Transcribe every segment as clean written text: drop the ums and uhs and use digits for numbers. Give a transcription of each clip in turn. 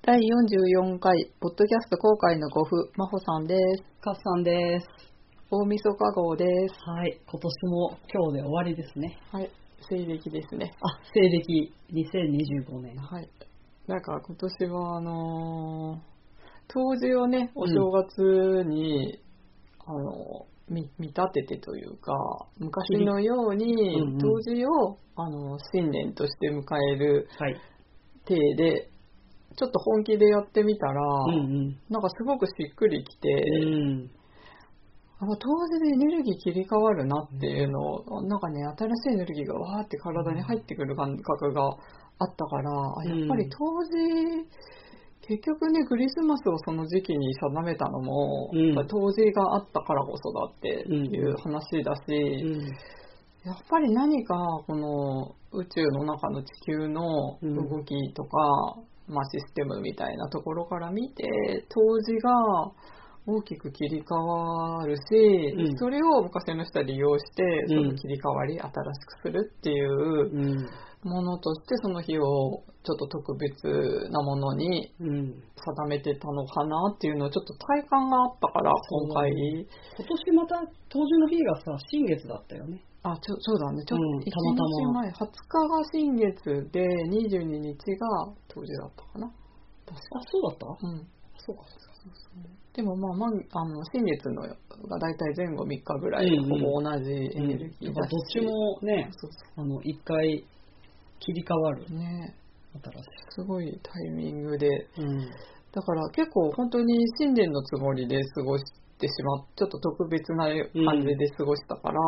第44回ポッドキャスト公開のご夫、真帆さんです。 かっさんです。 大晦日号です。 はい、今年も今日で終わりですね。 はい、西暦ですね。 あ、西暦2025年。 はい。なんか今年は冬至をね、お正月に、見立ててというか、昔のように冬至を、新年として迎える体で、ちょっと本気でやってみたら、なんかすごくしっくりきて、冬至でエネルギー切り替わるなっていうのを、なんかね、新しいエネルギーがわーって体に入ってくる感覚があったから、やっぱり冬至、結局ね、クリスマスをその時期に定めたのも、冬至があったからこそだっていう話だし、やっぱり何かこの宇宙の中の地球の動きとか、システムみたいなところから見て、冬至が大きく切り替わるし、それを昔の人は利用して、その切り替わり、新しくするっていうものとして、その日をちょっと特別なものに定めてたのかなっていうのをちょっと体感があったから、今回。 今年また冬至の日がさ、新月だったよね。 そうだね。ちょっと1日前、20日が新月で、22日が冬至だったかな。確か。 そうだった？そうか。 でも新月のがだいたい前後3日ぐらい、ほぼ同じエネルギーだし、 どっちもね、一回切り替わる。 ね。 新しい。 すごいタイミングで。だから結構本当に新年のつもりで過ごしてしまって、ちょっと特別な感じで過ごしたから、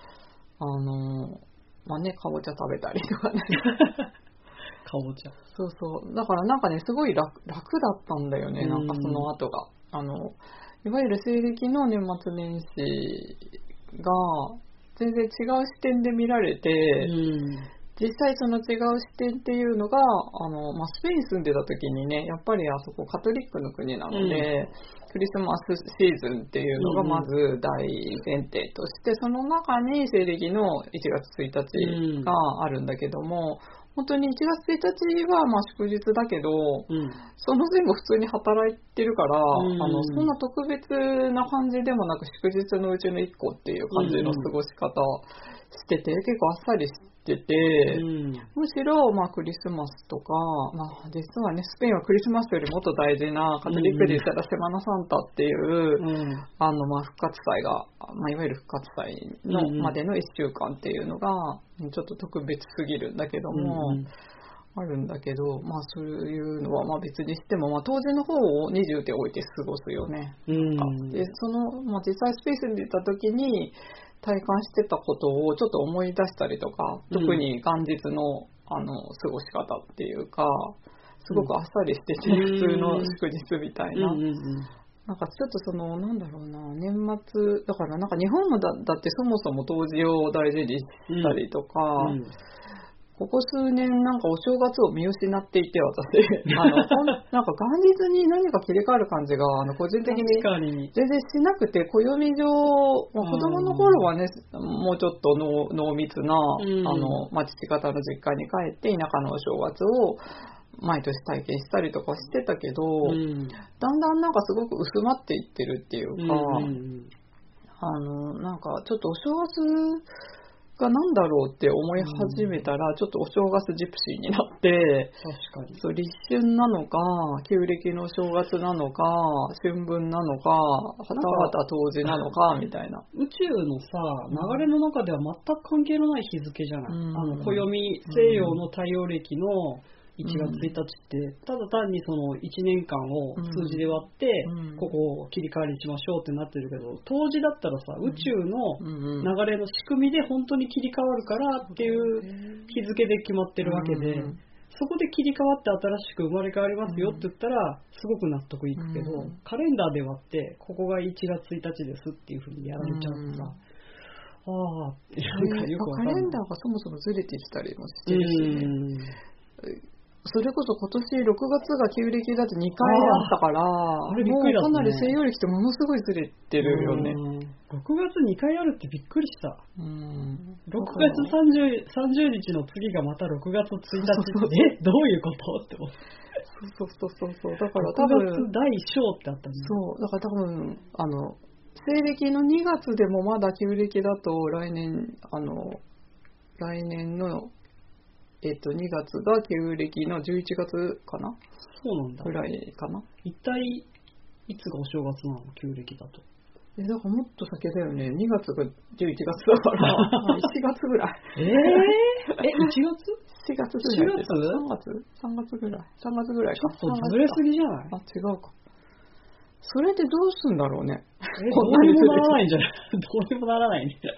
かぼちゃ食べたりとかね。 かぼちゃ。 そう。だからなんかね、すごい楽だったんだよね、なんかその後が。いわゆる西暦の年末年始が全然違う視点で見られて、実際その違う視点っていうのが、スペイン住んでた時にね、やっぱりあそこカトリックの国なので、クリスマスシーズンっていうのがまず大前提として、その中に西暦の1月1日があるんだけども、本当に1月1日は祝日だけど、その前後普通に働いてるから、そんな特別な感じでもなく、祝日のうちの1個っていう感じの過ごし方してて、結構あっさりしてて、むしろクリスマスとか、実はね、スペインはクリスマスよりもっと大事な、カトリックで言ったらセマナサンタっていう、復活祭が、いわゆる復活祭のまでの1週間っていうのが、ちょっと特別すぎるんだけども、あるんだけど、そういうのは別にしても、当時の方を20手置いて過ごすよね。で、実際スペースに出た時に体感してたことをちょっと思い出したりとか、特に元日の過ごし方っていうか、すごくあっさりしてて、普通の祝日みたいな。なんかちょっと年末、だからなんか日本もだってそもそも冬至を大事にしたりとか、ここ数年なんかお正月を見失っていて、私なんか元日に何か切り替わる感じが個人的に全然しなくて、暦上、子供の頃はね、もうちょっと濃密な父方の実家に帰って田舎のお正月を毎年体験したりとかしてたけど、だんだんなんかすごく薄まっていってるっていうか、なんかちょっとお正月がなんだろうって思い始めたら、ちょっとお正月ジプシーになって、そう立春なのか、旧暦の正月なのか、春分なのか、はたまた冬至なのかみたいな。 宇宙のさ、流れの中では全く関係のない日付じゃない。暦、西洋の太陽暦の1月1日って、ただ単にその1年間を数字で割って、ここを切り替わりしましょうってなってるけど、冬至だったらさ、宇宙の流れの仕組みで本当に切り替わるからっていう日付で決まってるわけで、そこで切り替わって新しく生まれ変わりますよって言ったら、すごく納得いくけど、カレンダーで割って、ここが1月1日ですっていう風にやられちゃうとさ、なんかよくわかんない。 カレンダーがそもそもずれてきたりもしてるしね。それこそ今年6月が旧暦だと2回あったから、 あれびっくりだったね。 もうかなり西洋暦ってものすごいずれてるよね。 6月2回あるってびっくりした。6月30日の次がまた6月1日ってどういうことって思って。 そうだから多多分分第一章ってあったね。 そうだから多分西暦の2月でもまだ旧暦だと来年の2月が旧暦の11月かな。 そうなんだ。 ぐらいかな。 一体いつがお正月なの、旧暦だと。 だからもっと先だよね。2月が11月だから1月ぐらい。 1月 ?4 月ぐらい。 4月 3月ぐらい。3月ぐらいか。 ちょっとずれすぎじゃない？ あ、違うか。それでどうすんだろうね。 どうにもならないんじゃないどうにもならないね。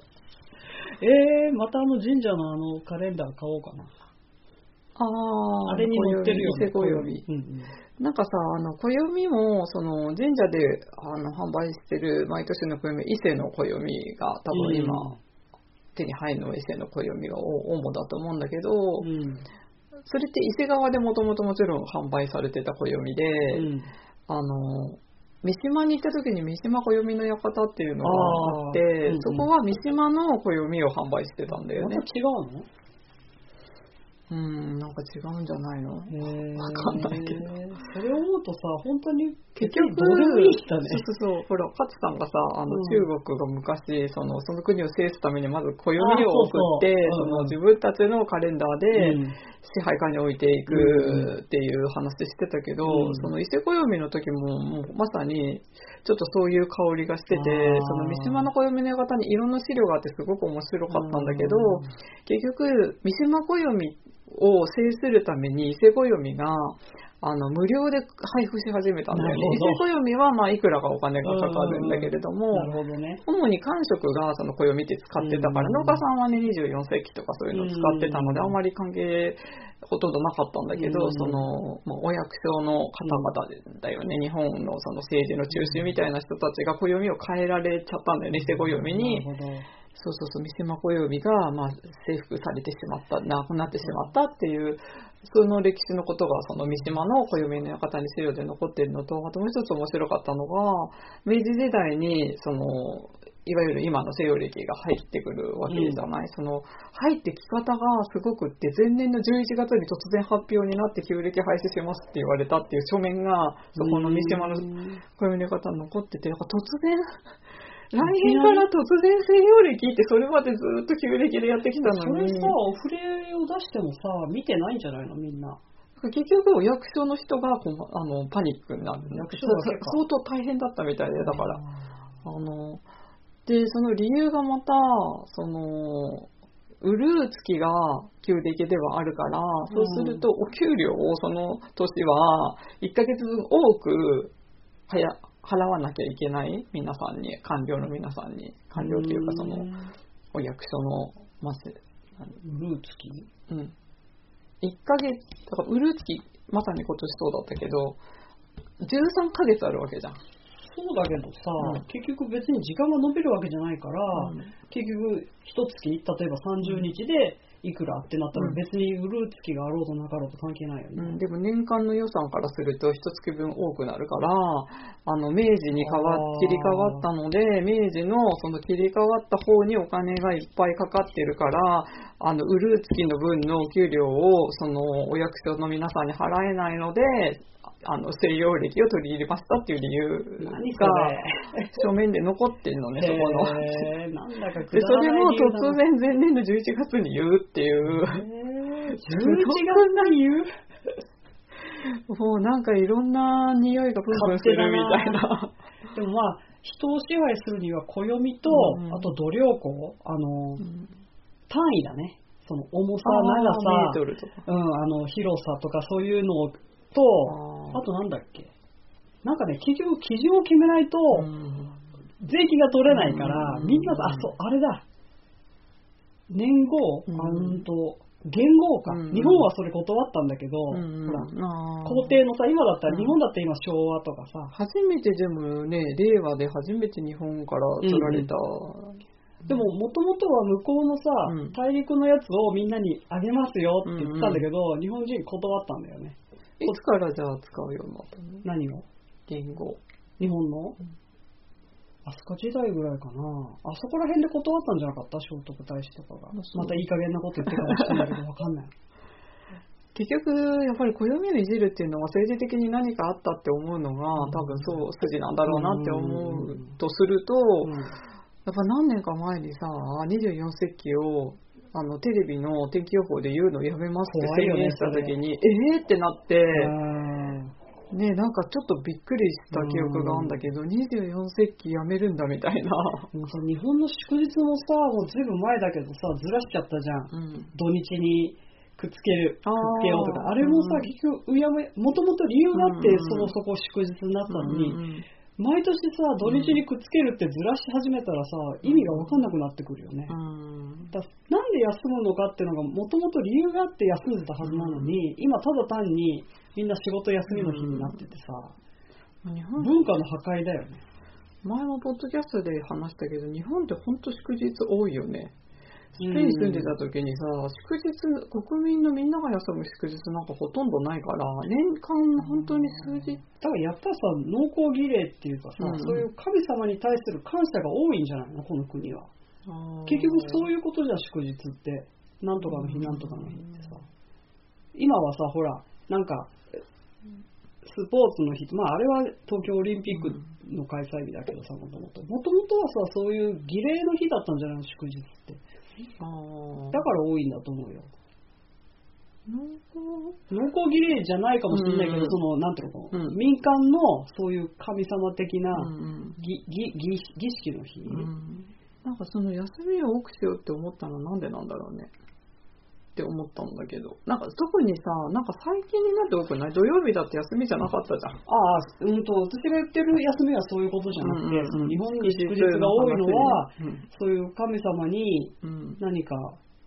また神社のカレンダー買おうかな。あれに載ってるよね。 伊勢暦。なんかさ、暦も、神社で販売してる毎年の暦、伊勢の暦が多分今、手に入るのは伊勢の暦が主だと思うんだけど、それって伊勢側でもともともちろん販売されてた暦で、三島に行った時に三島暦の館っていうのがあって、そこは三島の暦を販売してたんだよね。 また違うの？ なんか違うんじゃないの？わかんないけど。 それを思うとさ、本当に結局どうでもいい人ね。 そうほら、勝さんがさ、中国が昔その国を制すためにまず暦を送って、自分たちのカレンダーで支配下に置いていくっていう話してたけど、その伊勢暦の時ももうまさにちょっとそういう香りがしてて、その三島の暦の館にいろんな資料があってすごく面白かったんだけど、結局三島暦を制するために伊勢暦が無料で配布し始めたんだよね。伊勢暦はいくらかお金がかかるんだけれども、主に官職がその暦って使ってたから、農家さんはね24世紀とかそういうのを使ってたので、あんまり関係ほとんどなかったんだけど、お役所の方々だよね、日本のその政治の中心みたいな人たちが暦を変えられちゃったんだよね、伊勢暦に。そう三島暦が征服されてしまった、なくなってしまったっていう、その歴史のことがその三島の暦の館に資料で残っているのと、あともう一つ面白かったのが、明治時代にいわゆる今の西洋暦が入ってくるわけじゃない、その入ってき方がすごくって、前年の11月に突然発表になって旧暦廃止しますって言われたっていう書面がそこの三島の暦の方に残ってて、突然来年から突然西洋暦ってそれまでずっと旧暦でやってきたのに、 それさ、お触れを出してもさ見てないんじゃないのみんな。 結局お役所の人がパニックになる。相当大変だったみたいで、だからでその理由がまたウルー月が旧暦ではあるから、そうするとお給料をその年は1ヶ月分多く払わなきゃいけない、皆さんに、官僚の皆さんに、官僚というかそのお役所のウルー月 1ヶ月だからウルー月、まさに今年そうだったけど13ヶ月あるわけじゃん。 そうだけどさ、結局別に時間が延びるわけじゃないから、結局一月例えば30日でいくらってなったら別にウルー月があろうとなかろうと関係ないよね。 でも年間の予算からすると一月分多くなるから、明治に切り替わったので、明治のその切り替わった方にお金がいっぱいかかってるから、ウルー月の分のお給料をそのお役所の皆さんに払えないので、西洋暦を取り入れましたっていう理由が書面で残ってるのね、そこの。 なんだかでそれも突然前年の11月に言うっていう。 11月に言うもうなんかいろんな匂いがプンプンするみたいな。 でも人を支配するには暦と、あと度量衡、単位だね。その重さ、長さ、 メートルとか、 広さとかそういうのと、あとなんだっけ、なんかね、結局基準を決めないと税金が取れないから、みんなあれだ、年号、元号か、日本はそれ断ったんだけど、ほら皇帝のさ、今だったら、日本だって今昭和とかさ、 初めてでもね、令和で初めて日本から取られた、 でももともとは向こうのさ、大陸のやつをみんなにあげますよって言ったんだけど、日本人断ったんだよね。 いつからじゃあ使うようになったの？ 何を？ 元号。 日本の？飛鳥時代ぐらいかな。あそこら辺で断ったんじゃなかった？聖徳太子とかが。またいい加減なこと言ってるかもしれないけど分かんない。 結局やっぱり暦をいじるっていうのは政治的に何かあったって思うのが多分そう筋なんだろうなって思うとすると、やっぱ何年か前にさ24節気をテレビの天気予報で言うのやめますって宣言した時に、ってなってね、なんかちょっとびっくりした記憶があるんだけど、24節気やめるんだみたいな。 もうさ日本の祝日もさ、もうずいぶん前だけどさ、ずらしちゃったじゃん。土日にくっつけようとか。あれもさ、結局、もともと理由があって、そこ祝日になったのに、毎年さ、土日にくっつけるってずらし始めたらさ、意味が分かんなくなってくるよね。なんで休むのかっていうのが、もともと理由があって休んでたはずなのに、今ただ単にみんな仕事休みの日になっててさ、文化の破壊だよね。 前もポッドキャストで話したけど、日本って本当祝日多いよね。スペインに住んでた時にさ、祝日、国民のみんなが休む祝日なんかほとんどないから、年間本当に数日。 だからやっぱさ、農耕儀礼っていうかさ、そういう神様に対する感謝が多いんじゃないの、この国は。結局そういうことじゃん、祝日って。なんとかの日、なんとかの日ってさ。今はさ、ほら、なんか、スポーツの日、あれは東京オリンピックの開催日だけどさ、もともとはさ、そういう儀礼の日だったんじゃないの、祝日って。だから多いんだと思うよ。農耕儀礼じゃないかもしれないけど、なんていうの、民間のそういう神様的な儀式の日。 なんかその休みを多くしようって思ったのはなんでなんだろうねって思ったんだけど、なんか特にさ、なんか最近になって多くない？土曜日だって休みじゃなかったじゃん。 私が言ってる休みはそういうことじゃなくて、日本に祝日が多いのは、そういう神様に何か、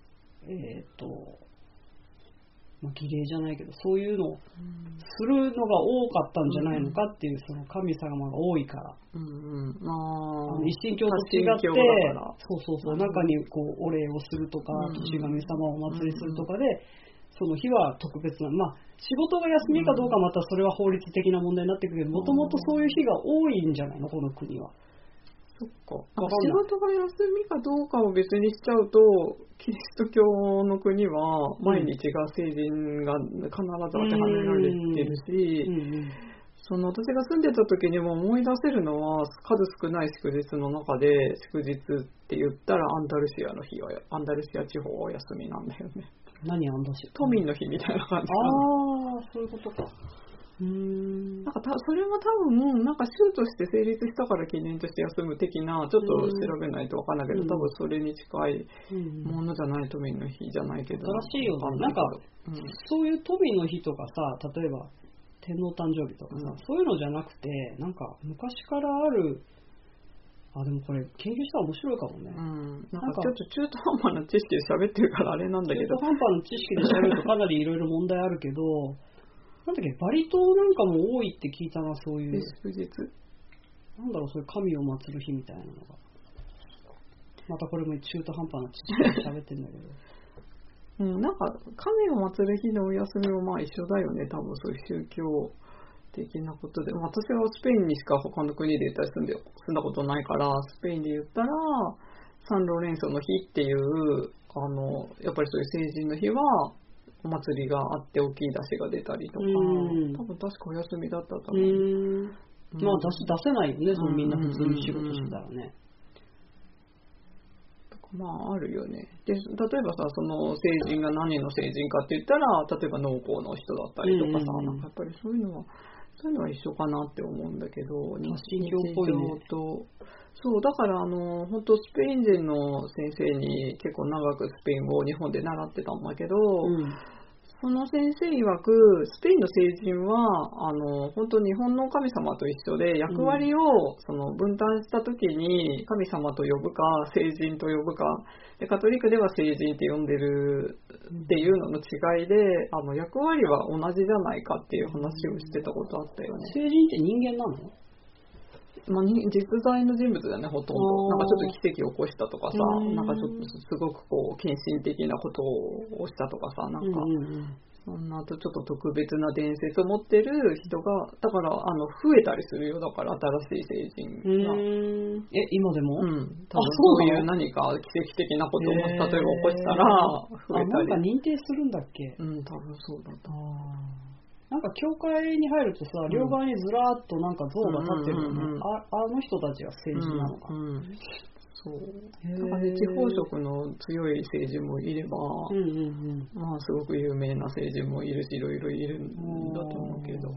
儀礼じゃないけど、そういうのをするのが多かったんじゃないのかっていう、その神様が多いから。一神教と違って、中にこうお礼をするとか、年神様をお祭りするとかで、その日は特別な、仕事が休みかどうかまたそれは法律的な問題になってくるけど、もともとそういう日が多いんじゃないの、この国は。 そっか。仕事が休みかどうかを別にしちゃうと、キリスト教の国は毎日が成人が必ず当てはめられてるし、その私が住んでた時にも思い出せるのは、数少ない祝日の中で祝日って言ったらアンダルシアの日は、アンダルシア地方は休みなんだよね。 何アンダルシア？ 都民の日みたいな感じ。 そういうことか。 なんかそれは多分なんか州として成立したから記念として休む的な、ちょっと調べないと分かんないけど、多分それに近いものじゃない都民の日じゃないけど、 らしいよね。なんか、そういう都民の日とかさ、例えば天皇誕生日とかさ、そういうのじゃなくて、なんか昔からある、でもこれ研究したら面白いかもね。 なんかちょっと中途半端な知識で喋ってるからあれなんだけど、 中途半端な知識で喋るとかなりいろいろ問題あるけど、なんだっけ、バリ島なんかも多いって聞いたな、そういう。 祝日？ なんだろう、そういう神を祀る日みたいなのが。またこれも中途半端な知識で喋ってんだけど。 なんか神を祀る日のお休みも一緒だよね、多分そういう宗教的なことで。私はスペインにしか他の国で言ったら住んだことないから、スペインで言ったら、サンロレンソの日っていう、やっぱりそういう成人の日は、お祭りがあって大きい出汁が出たりとか、多分確かお休みだったと思う。 出せないよね、みんな普通に仕事してたらね。 あるよね。で、例えばさ、その成人が何の成人かって言ったら、例えば農工の人だったりとかさ、なんかやっぱりそういうのは一緒かなって思うんだけど、 日常っぽいね。 そう、だから本当スペイン人の先生に結構長くスペイン語を日本で習ってたんだけど、その先生曰く、スペインの成人は本当日本の神様と一緒で、役割をその分担した時に神様と呼ぶか聖人と呼ぶかで、カトリックでは聖人って呼んでるっていうのの違いで、役割は同じじゃないかっていう話をしてたことあったよね。 聖人って人間なの？ 実在の人物だね、ほとんど。なんかちょっと奇跡を起こしたとかさ、なんかちょっとすごく献身的なことをしたとかさ、なんか、 そんなとちょっと特別な伝説を持ってる人が、だから増えたりするよ。だから新しい成人が。 今でも？ 多分そういう何か奇跡的なことを例えば起こしたら増えたり。 なんか認定するんだっけ？ 多分そうだった。 なんか教会に入るとさ、両側にずらーっとなんか像が立ってるよね。あの人たちが政治なのか。 そう。だからね、地方色の強い政治もいれば、まあすごく有名な政治もいるし、いろいろいるんだと思うけど。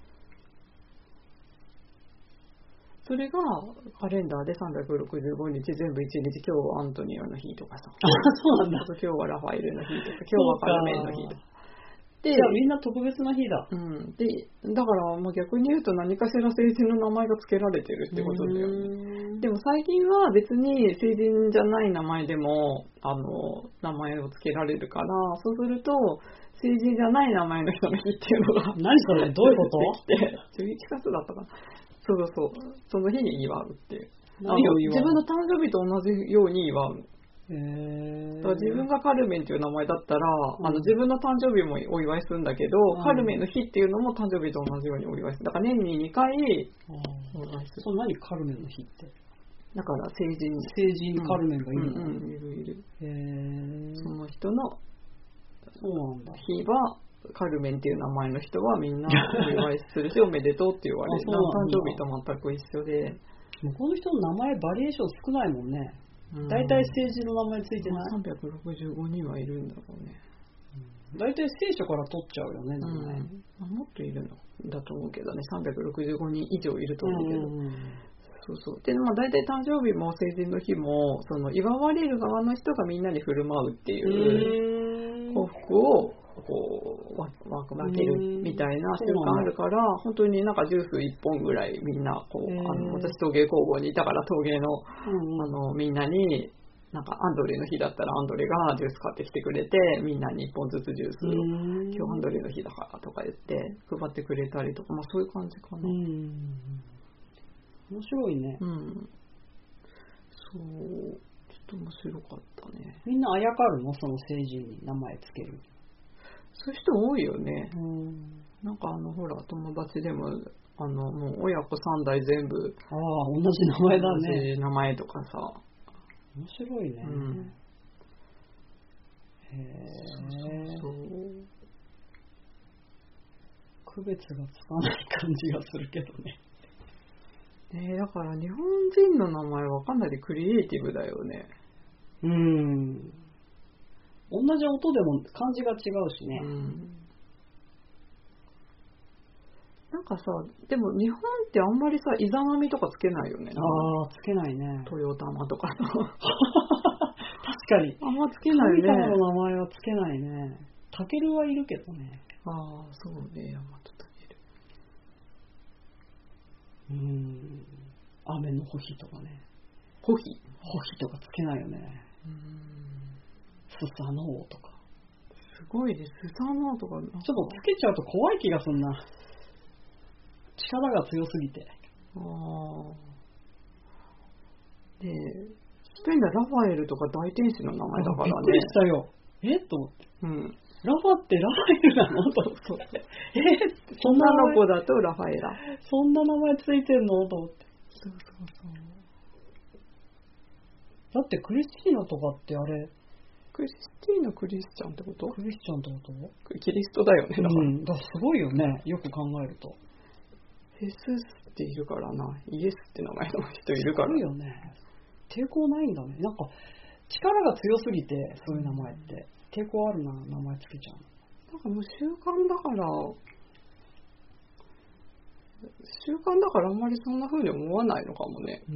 それがカレンダーで365日全部1日、今日はアントニオの日とかさ。 そうなんだ。 今日はラファエルの日とか、今日はカルメンの日とか。 じゃあみんな特別な日だ。 で、だからもう逆に言うと何かしら成人の名前が付けられてるってことだよね。でも最近は別に成人じゃない名前でも名前を付けられるから、そうすると成人じゃない名前の人の日っていうのが何それどういうこと ？11月だったかな。そうその日に祝うっていう。 何を祝う？ 自分の誕生日と同じように祝う。だから自分がカルメンという名前だったら、自分の誕生日もお祝いするんだけど、カルメンの日っていうのも誕生日と同じようにお祝いする。だから年に2回お祝いする。 そう、何カルメンの日って？ だから成人カルメンがいるの？ いる。その人の日はカルメンっていう名前の人はみんなお祝いするしおめでとうって言われる。誕生日と全く一緒で。 向こうの人の名前バリエーション少ないもんね。大体政治の名前ついてない。 365人はいるんだろうね。 大体聖書から取っちゃうよね、名前。 もっといるのだと思うけどね、365人以上いると思うけど。そうで、大体誕生日も成人の日もその祝われる側の人がみんなに振る舞うっていう幸福をこう分けるみたいな習慣あるから、本当になんかジュース1本ぐらいみんなこう私陶芸工房にいたから陶芸のみんなになんかアンドレの日だったらアンドレがジュース買ってきてくれて、みんなに1本ずつジュースを今日アンドレの日だからとか言って配ってくれたりとか、そういう感じかな。 面白いね。 そう、ちょっと面白かったね。 みんなあやかるの？その成人に名前つける。 そういう人多いよね。なんかほら友達でももう親子3代全部同じ名前だね。 同じ名前とかさ。 面白いね。 そう。 区別がつかない感じがするけどね。 だから日本人の名前はかなりクリエイティブだよね。 同じ音でも漢字が違うしね。 なんかさ、でも日本ってあんまりさ、イザナミとかつけないよね。 つけないね。 トヨタマとかさ。 確かに。 あんまつけないね。 神様の名前はつけないね。タケルはいるけどね。 そうね、ヤマトタケル。 雨のホヒとかね。 ホヒとかつけないよね。スサノオとか。 すごいです。スサノオとか。ちょっとつけちゃうと怖い気がすんな。力が強すぎて。 で、スペインでラファエルとか大天使の名前だからね。 びっくりしたよ。と思って。ラファってラファエルなのと思って。 女の子だとラファエラ。 そんな名前ついてんのと思って。 そう。 だってクリスティーナとかってあれ。 クリスティーナクリスチャンってこと？ クリスチャンってこと？ キリストだよね。 だからすごいよね。よく考えると。 フェスっているからな。イエスって名前の人いるから。 すごいよね。抵抗ないんだね。なんか力が強すぎてそういう名前って抵抗あるな、名前つけちゃう。 なんかもう習慣だからあんまりそんな風に思わないのかもね。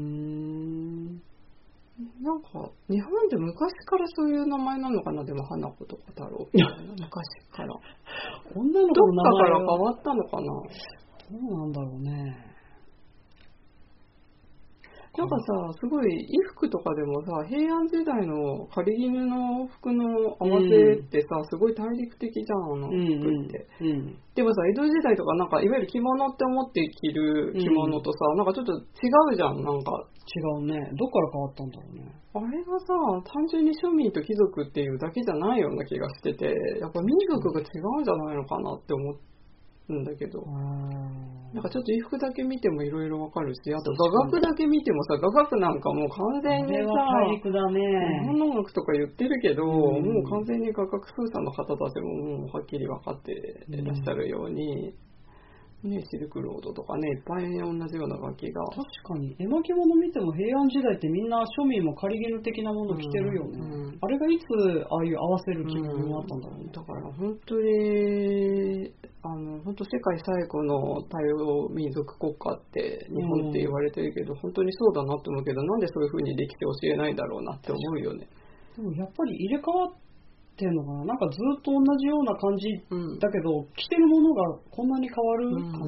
なんか日本で昔からそういう名前なのかな。でも花子とか太郎みたいな昔から女の子の名前どっかから変わったのかな。 どうなんだろうね。 なんかさ、すごい衣服とかでもさ、平安時代の狩衣の服の合わせってさ、すごい大陸的じゃん、服って。でもさ、江戸時代とかなんか、いわゆる着物って思って着る着物とさ、なんかちょっと違うじゃん、なんか。 違うね。どっから変わったんだろうね。 あれがさ、単純に庶民と貴族っていうだけじゃないような気がしてて、やっぱ民族が違うんじゃないのかなって思うんだけど。なんかちょっと衣服だけ見てもいろいろわかるし、あと雅楽だけ見てもさ、雅楽なんかもう完全にさ、 大陸だね。 日本の音楽とか言ってるけど、もう完全に雅楽奏者の方たちももうはっきり分かっていらっしゃるように、ね、シルクロードとかね、いっぱい同じような楽器が。 確かに、絵巻物見ても平安時代ってみんな庶民も狩衣的なもの着てるよね。あれがいつああいう合わせる気分になったんだろうね。 だから本当に、本当世界最古の多様民族国家って日本って言われてるけど、本当にそうだなって思うけど、なんでそういう風にできて教えないんだろうなって思うよね。 でもやっぱり入れ替わってんのかな。なんかずっと同じような感じだけど、着てるものがこんなに変わるかな。ね、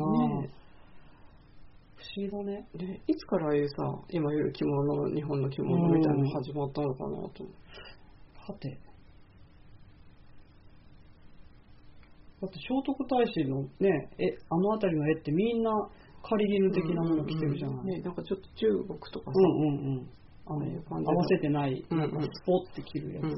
不思議だね。 で、いつからああいうさ、今言う着物、日本の着物みたいなの始まったのかなと思う。 はて。だって聖徳太子のね、あの辺りの絵ってみんな狩衣的なもの着てるじゃない。 ね、なんかちょっと中国とかさ、 合わせてない、なんかスポッて着るやつ。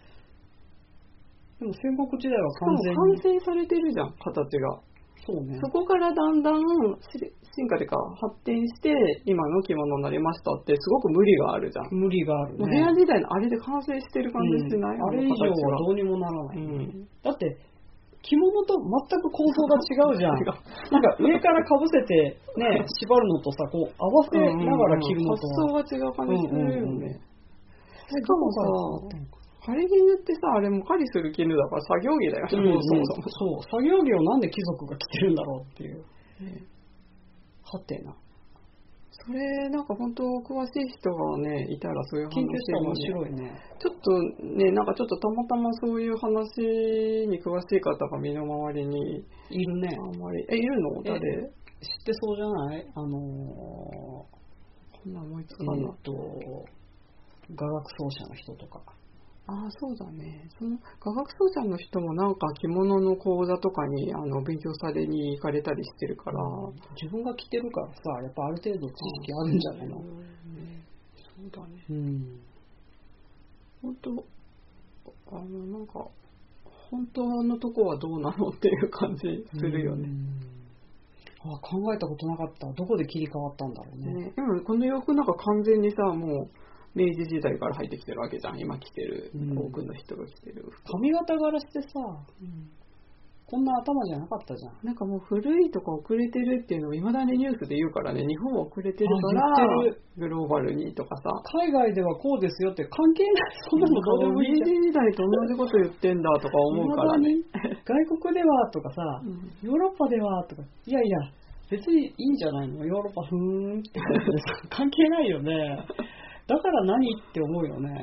でも戦国時代は完全に完成されてるじゃん、形が。 そうね。 そこからだんだん進化というか発展して今の着物になりましたってすごく無理があるじゃん。 無理があるね。 平安時代のあれで完成してる感じしない、 あれ以上はどうにもならない、だって着物と全く構造が違うじゃん。なんか上からかぶせてね、縛るのとさ、こう合わせながら着るのとは発想が違う感じするよね。しかもさ、狩衣ってさ、あれも狩りする絹だから作業着だよね。 そう、作業着をなんで貴族が着てるんだろうっていう。はてな。 それなんか本当詳しい人がねいたらそういう話研究したら面白いね。 ちょっとね、なんかちょっとたまたまそういう話に詳しい方が身の回りにいるね。 あんまりいるの？誰？知ってそうじゃない？こんな思いつかない。 雅楽奏者の人とか。 ああ、そうだね。その雅楽奏者の人もなんか着物の講座とかに勉強されに行かれたりしてるから、 自分が着てるからさ、やっぱある程度知識あるんじゃないの？ そうだね。本当なんか本当のとこはどうなのっていう感じするよね。 考えたことなかった。どこで切り替わったんだろうね。 でもこの洋服なんか完全にさ、もう明治時代から入ってきてるわけじゃん。今着てる、多くの人が着てる髪型柄してさ、こんな頭じゃなかったじゃん。 なんかもう古いとか遅れてるっていうのをいまだにニュースで言うからね、日本は遅れてるからグローバルにとかさ、 海外ではこうですよって関係ない。そんなのどうでもいいじゃん。 明治時代と同じこと言ってんだとか思うからね。 外国ではとかさ、ヨーロッパではとか、いやいや別にいいんじゃないの。ヨーロッパふーんって感じでさ関係ないよね。だから何って思うよね。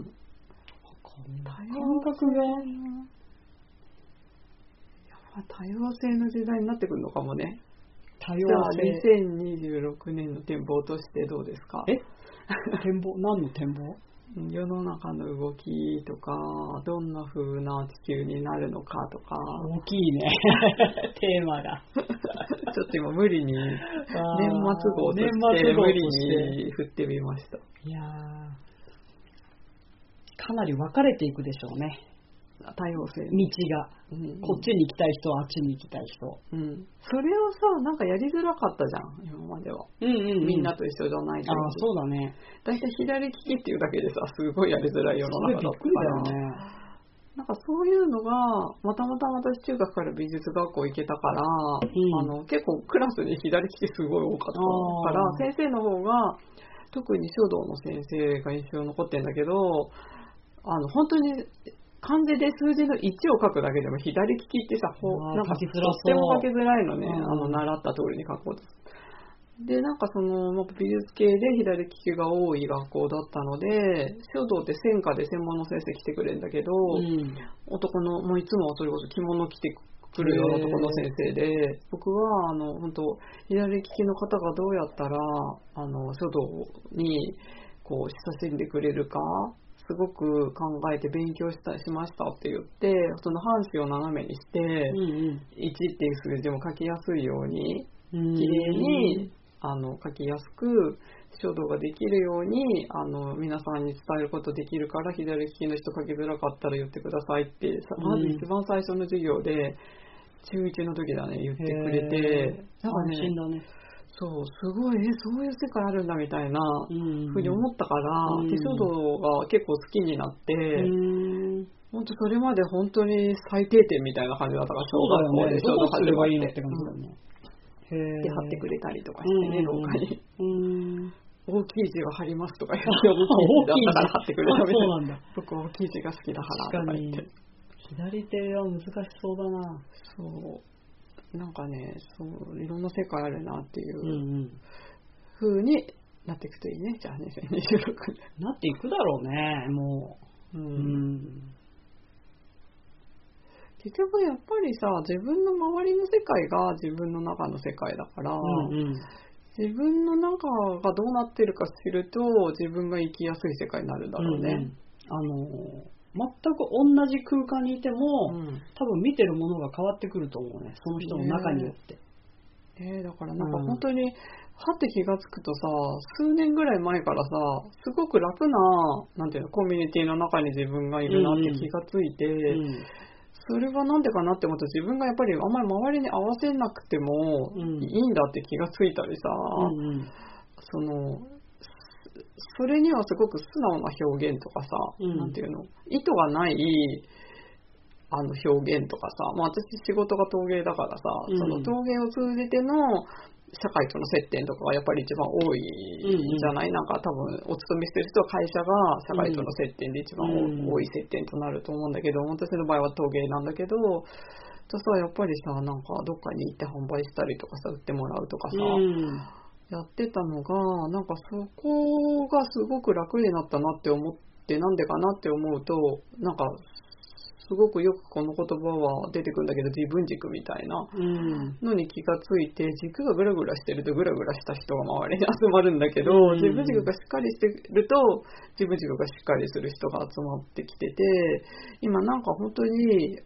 感覚が多様性の時代になってくるのかもね。 多様性。2026年の展望としてどうですか？ 展望？何の展望？ 世の中の動きとか、どんな風な地球になるのかとか。 大きいねテーマがちょっと今無理に年末号として無理に振ってみました。 いやかなり分かれていくでしょうね。 多様性、 道が、こっちに行きたい人はあっちに行きたい人、 それをさ、なんかやりづらかったじゃん今までは、みんなと一緒じゃないと。 そうだね。 だいたい左利きっていうだけでさ、すごいやりづらい世の中だったから。びっくりだよね。なんかそういうのがまた私中学から美術学校行けたから、結構クラスに左利きすごい多かったから、先生の方が特に書道の先生が印象に残ってるんだけど、本当に漢字で数字の1を書くだけでも左利きってさ、なんかとっても書きづらいのね、習った通りに書こうと。で、なんかその美術系で左利きが多い学校だったので、書道って専科で専門の先生来てくれるんだけど、男のもういつもそれこそ着物着て来るようなところの先生で、僕は本当左利きの方がどうやったら書道にこう親しんでくれるかすごく考えて勉強しましたって言って、その半紙を斜めにして、1っていう数字も書きやすいように綺麗に書きやすく書道ができるように皆さんに伝えることできるから、左利きの人書きづらかったら言ってくださいってまず一番最初の授業で中1の時だね言ってくれて、 なんかね、 そうすごいそういう世界あるんだみたいなふうに思ったから、手書道が結構好きになって、本当それまで本当に最低点みたいな感じだったから、小学校で書道始まってで貼ってくれたりとかしてね、廊下に大きい字を貼りますとか言って大きい字だったから貼ってくれたみたいな。僕大きい字が好きだからとか言って。 左手は難しそうだな。 そうなんかね、そういろんな世界あるなっていう風になっていくといいね。じゃあ2026年なっていくだろうね。もう結局やっぱりさ、自分の周りの世界が自分の中の世界だから、自分の中がどうなってるか知ると自分が生きやすい世界になるんだろうね。 全く同じ空間にいても、多分見てるものが変わってくると思うね、その人の中によって。 だからなんか本当にはって気がつくとさ、数年ぐらい前からさ、すごく楽な、なんていうの、コミュニティの中に自分がいるなって気がついて、それはなんでかなって思うと、自分がやっぱりあんまり周りに合わせなくてもいいんだって気がついたりさ、それにはすごく素直な表現とかさ、なんていうの、意図がない表現とかさ、私仕事が陶芸だからさ、その陶芸を通じての社会との接点とかがやっぱり一番多いじゃない、なんか多分お勤めしてる人は会社が社会との接点で一番多い接点となると思うんだけど、私の場合は陶芸なんだけど、やっぱりさ、なんかどっかに行って販売したりとかさ、売ってもらうとかさ、やってたのが、なんかそこがすごく楽になったなって思って、なんでかなって思うと、なんかすごくよくこの言葉は出てくるんだけど、自分軸みたいなのに気がついて、軸がグラグラしてるとグラグラした人が周りに集まるんだけど、自分軸がしっかりしてると自分軸がしっかりする人が集まってきてて、今なんか本当に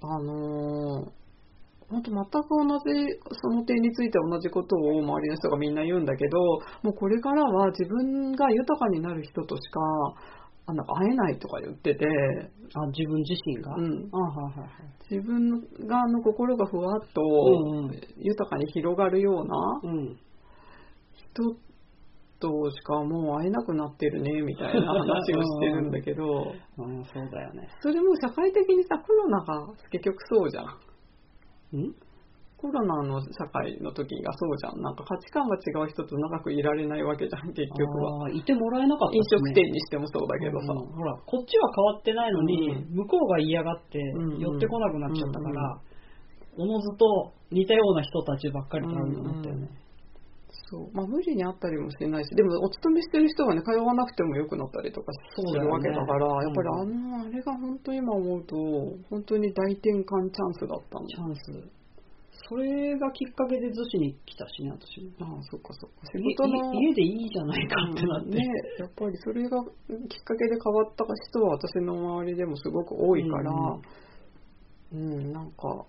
本当全く同じ、その点について同じことを周りの人がみんな言うんだけど、もうこれからは自分が豊かになる人としかなんか会えないとか言ってて、 自分自身が、 自分が心がふわっと豊かに広がるような人としかもう会えなくなってるねみたいな話をしてるんだけど、 そうだよね。 それも社会的にさ、コロナが結局そうじゃん。コロナの社会の時がそうじゃん。なんか価値観が違う人と長くいられないわけじゃん、結局は。 いてもらえなかった飲食店にしてもそうだけどさ。 ほら、こっちは変わってないのに、向こうが嫌がって寄ってこなくなっちゃったから、おのずと似たような人たちばっかりと会うようになったよね。 無理に会ったりもしないし、でもお勤めしてる人はね、通わなくても良くなったりとかするわけだから、やっぱりあれが本当今思うと、本当に大転換チャンスだったの。 チャンス。それがきっかけで逗子に来たしね、私も。 そっかそっか。 仕事の家でいいじゃないかってなって。 やっぱりそれがきっかけで変わった人は私の周りでもすごく多いから、なんか、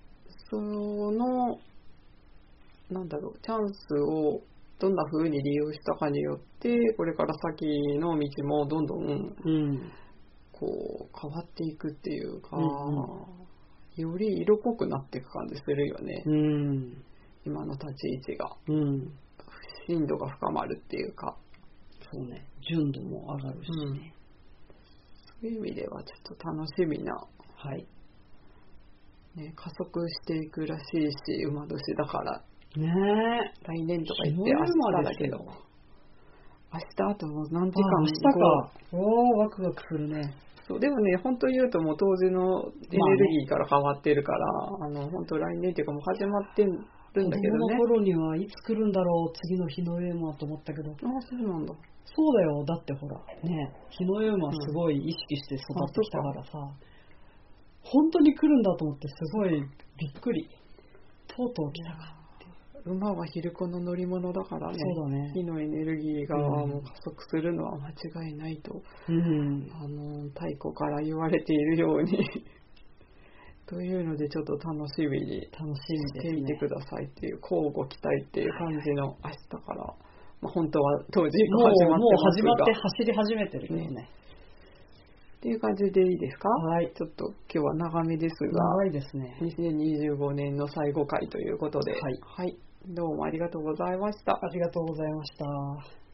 なんだろう、チャンスをどんな風に利用したかによって、これから先の道もどんどん、こう変わっていくっていうか、より色濃くなっていく感じするよね。今の立ち位置が、深度が深まるっていうか。 そうね、純度も上がるしね。 そういう意味ではちょっと楽しみな、加速していくらしいし、馬年だからね、 来年とか言って明日だけど、明日あともう何時間も。明日か。ワクワクするね。 でもね、本当言うともう当時のエネルギーから変わってるから、本当来年っていうかもう始まってるんだけどね。 子供の頃にはいつ来るんだろう、次の日の上馬と思ったけど。 そうなんだ。 そうだよ、だってほら、ね、日の上馬すごい意識して育ってきたからさ、 本当に来るんだと思って、すごいびっくり。とうとう来たか。 馬は昼子の乗り物だからね。 そうだね。 火のエネルギーがもう加速するのは間違いないと、太古から言われているようにというので、ちょっと楽しみにしていてくださいっていう、交互期待っていう感じの明日から、本当は当時もう始まって走り始めてるけどね。 っていう感じでいいですか？ はい。 ちょっと今日は長めですが、 長いですね。 2025年の最後回ということで、 はい。 どうもありがとうございました。 ありがとうございました。